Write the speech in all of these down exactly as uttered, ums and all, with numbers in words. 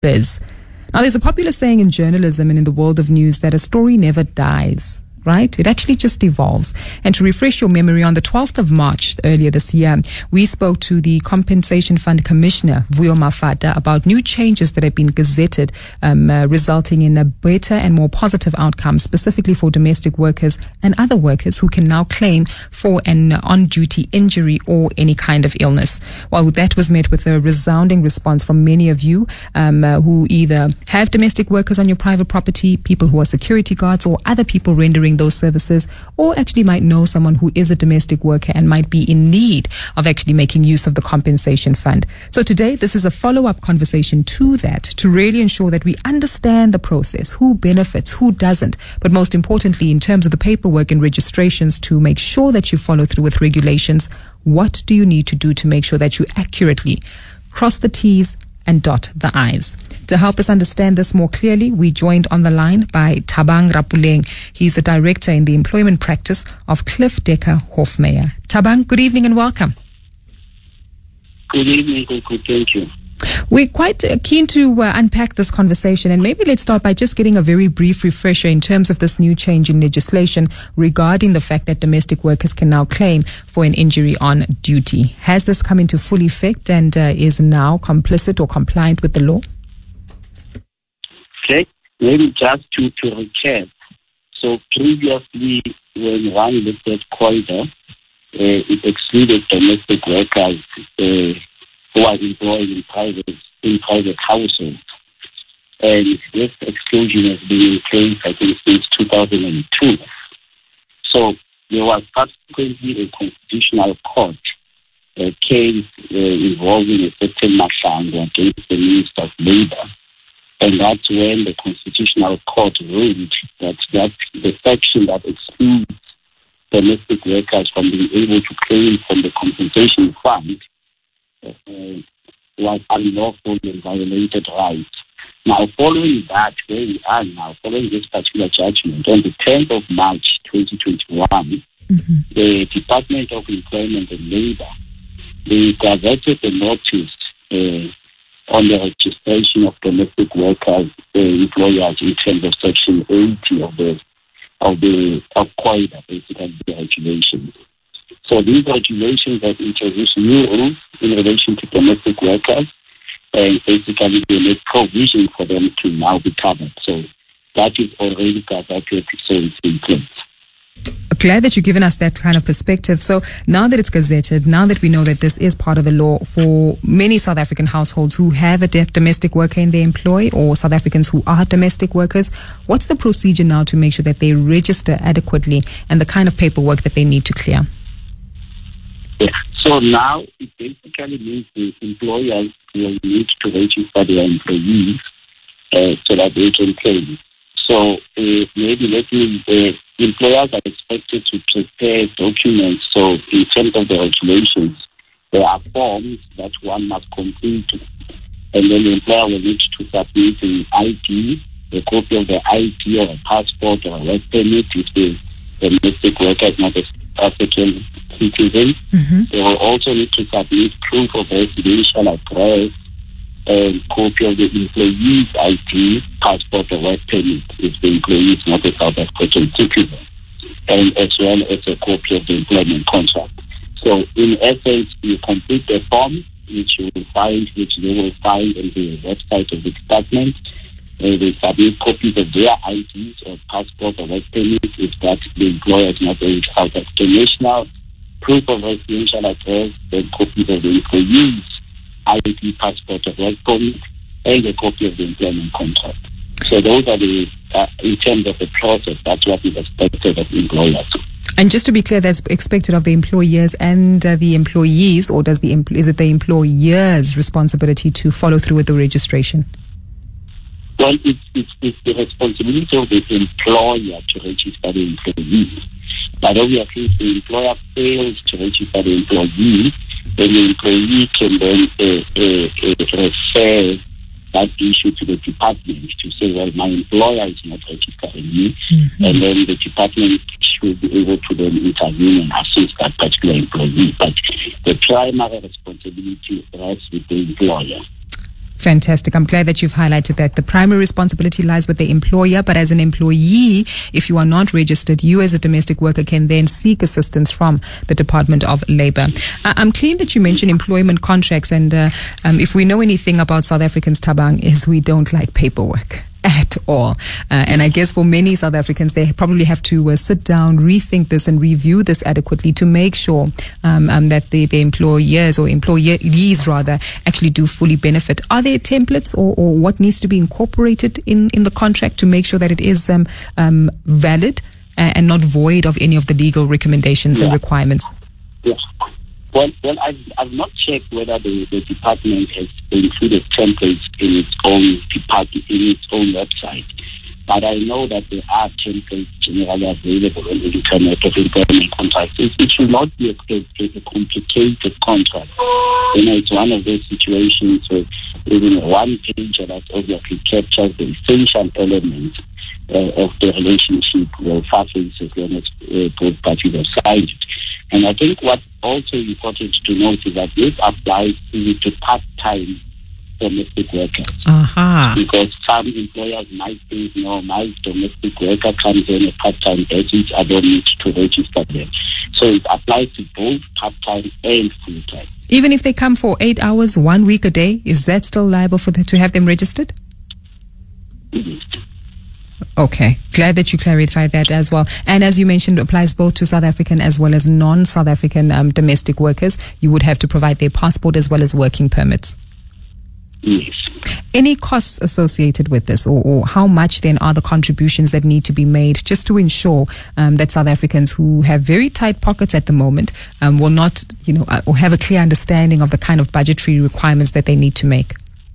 biz. Now, there's a popular saying in journalism and in the world of news that a story never dies, right? It actually just evolves. And to refresh your memory, on the twelfth of March earlier this year, we spoke to the Compensation Fund Commissioner, Vuyo Mafata, about new changes that have been gazetted, um, uh, resulting in a better and more positive outcome, specifically for domestic workers and other workers who can now claim for an on-duty injury or any kind of illness. Well, that was met with a resounding response from many of you um, uh, who either have domestic workers on your private property, people who are security guards, or other people rendering those services, or actually might know someone who is a domestic worker and might be in need of actually making use of the compensation fund. So today, this is a follow-up conversation to that, to really ensure that we understand the process, who benefits, who doesn't, but most importantly, in terms of the paperwork and registrations, to make sure that you follow through with regulations. What do you need to do to make sure that you accurately cross the T's and dot the I's? To help us understand this more clearly, we joined on the line by Thabang Rapuleng. He's the director in the employment practice of Cliff Decker Hofmeyr. Thabang, good evening and welcome. Good evening, good, thank you. We're quite uh, keen to uh, unpack this conversation, and maybe let's start by just getting a very brief refresher in terms of this new change in legislation regarding the fact that domestic workers can now claim for an injury on duty. Has this come into full effect and uh, is now complicit or compliant with the law? Okay, maybe just to, to recap. So previously, when one looked at COIDA, uh, it excluded domestic workers uh, who are employed in private in private households, and this exclusion has been in place, I think, since two thousand two. So there was subsequently a constitutional court uh, case uh, involving a certain Mahlangu against the Minister of Labour. And that's when the Constitutional Court ruled that, that the section that excludes domestic workers from being able to claim from the compensation fund uh, was unlawful and violated rights. Now, following that, where we are now, following this particular judgment, on the tenth of March twenty twenty-one, mm-hmm. the Department of Employment and Labour, they gazetted the notice uh, on the registration of domestic workers, uh, employers, in terms of Section eighty of the of the of COIDA, basically the regulations. So these regulations have introduced new rules in relation to domestic workers, and basically they make provision for them to now be covered. So that is already gazetted, so it's in place. Glad that you've given us that kind of perspective. So now that it's gazetted, now that we know that this is part of the law for many South African households who have a domestic worker in their employ, or South Africans who are domestic workers, what's the procedure now to make sure that they register adequately and the kind of paperwork that they need to clear? Yeah. So now it basically means the employers will need to register their employees uh, so that they can claim. So uh, maybe let me, uh, employers are expected to prepare documents. So in terms of the regulations, there are forms that one must complete, and then the employer will need to submit an I D, a copy of the I D or a passport or a work permit if the domestic worker is not a South African citizen. Mm-hmm. They will also need to submit proof of residential address and copy of the employee's I D, passport or work permit if the employee is not a South African citizen, and as well as a copy of the employment contract. So in essence, you complete the form, which you will find, which they will find on the website of the department. Uh, they submit copies of their I Ds or passport or work permit if that the employer is not a South African national, proof of residential address, and copies of the employee's I D, passport or work permit, and a copy of the employment contract. So those are the, uh, in terms of the process, that's what is expected of employers. And just to be clear, that's expected of the employers and uh, the employees, or does the is it the employer's responsibility to follow through with the registration? Well, it's, it's, it's the responsibility of the employer to register the employee. But obviously, if the employer fails to register the employee, then the employee can then uh, uh, uh, refer that issue to the department to say, well, my employer is not registering me, mm-hmm. and then the department should be able to then intervene and assist that particular employee. But the primary responsibility rests with the employer. Fantastic. I'm glad that you've highlighted that. The primary responsibility lies with the employer, but as an employee, if you are not registered, you as a domestic worker can then seek assistance from the Department of Labour. I- I'm keen that you mentioned employment contracts, and uh, um, if we know anything about South Africans, Thabang, is we don't like paperwork at all. Uh, and I guess for many South Africans, they probably have to uh, sit down, rethink this and review this adequately to make sure um, um, that the, the employers or employees rather actually do fully benefit. Are there templates or, or what needs to be incorporated in, in the contract to make sure that it is um, um, valid and, and not void of any of the legal recommendations yeah. and requirements? Yeah. Well, well, I've, I've not checked whether the, the department has included templates in its own department, in its own website. But I know that there are templates generally available on the internet of employment contracts. It, it should not be a, a, a complicated contract. You know, it's one of those situations where even a one pager that obviously captures the essential elements uh, of the relationship will surface as long as uh, both parties have signed it. And I think what also important to note is that this applies to, to part-time domestic workers. Uh-huh. Because some employers might think, no, my domestic worker comes on a part-time basis, I don't need to register them. So it applies to both part-time and full-time. Even if they come for eight hours, one week a day, is that still liable for the, to have them registered? Mm-hmm. Okay, glad that you clarified that as well. And as you mentioned, it applies both to South African as well as non-South African um, domestic workers. You would have to provide their passport as well as working permits. Yes. Any costs associated with this, or, or how much then are the contributions that need to be made just to ensure um, that South Africans who have very tight pockets at the moment um, will not, you know, uh, or have a clear understanding of the kind of budgetary requirements that they need to make?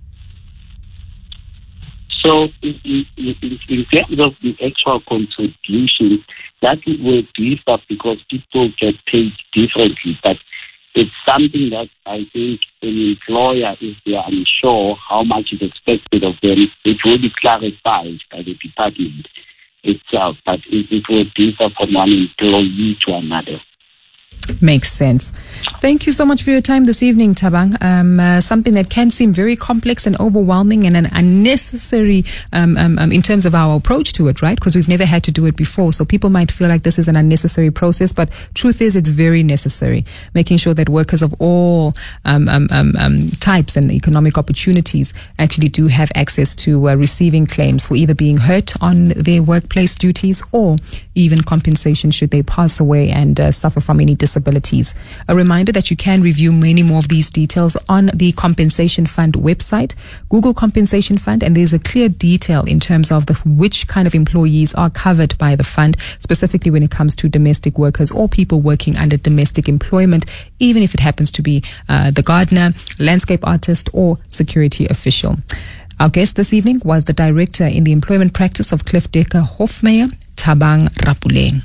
So in, in, in, in terms of the actual contributions, that will differ because people get paid differently. But it's something that I think an employer, if they are unsure how much is expected of them, it will be clarified by the department itself. But it, it will differ from one employee to another. Makes sense. Thank you so much for your time this evening, Thabang. Um, uh, something that can seem very complex and overwhelming and an unnecessary um, um, um, in terms of our approach to it, right? Because we've never had to do it before. So people might feel like this is an unnecessary process, but truth is it's very necessary. Making sure that workers of all um, um, um, um, types and economic opportunities actually do have access to uh, receiving claims for either being hurt on their workplace duties or even compensation should they pass away and uh, suffer from any disabilities. A reminder that you can review many more of these details on the Compensation Fund website. Google Compensation Fund, and there's a clear detail in terms of the, which kind of employees are covered by the fund, specifically when it comes to domestic workers or people working under domestic employment, even if it happens to be uh, the gardener, landscape artist, or security official. Our guest this evening was the director in the employment practice of Cliff Decker Hofmeyer, Thabang Rapuleng.